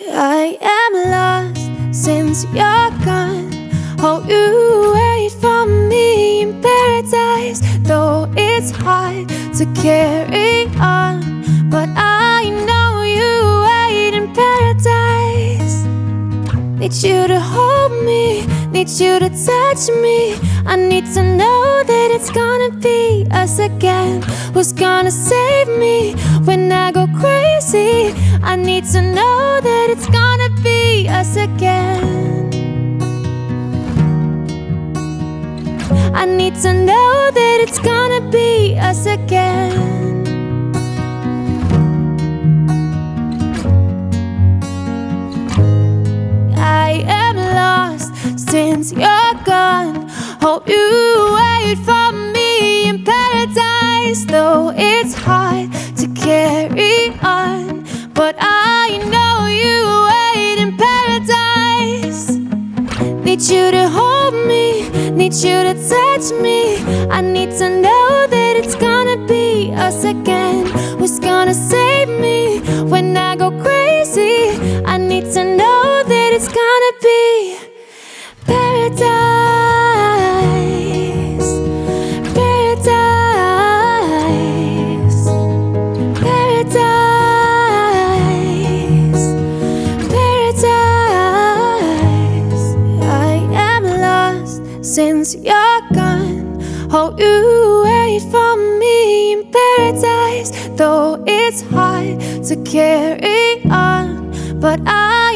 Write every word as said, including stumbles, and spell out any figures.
I am lost since you're gone. Oh, you wait for me in paradise, though it's hard to carry on. But I know you wait in paradise. Need you to hold me, need you to touch me. I need to know that it's gonna be us again. Who's gonna save me when I go crazy? I need to know that it's gonna be us again. I need to know that it's gonna be us again. I am lost since you're gone. Hope you wait for me in paradise, though it's hard to carry on. But I know you wait in paradise. Need you to hold me, need you to touch me. I need to know that it's gonna be us again. Who's gonna save me when I go crazy? I need to know that it's gonna be paradise, paradise, paradise, paradise. I am lost since you're gone. Oh, you wait for me in paradise, though it's hard to carry on. But I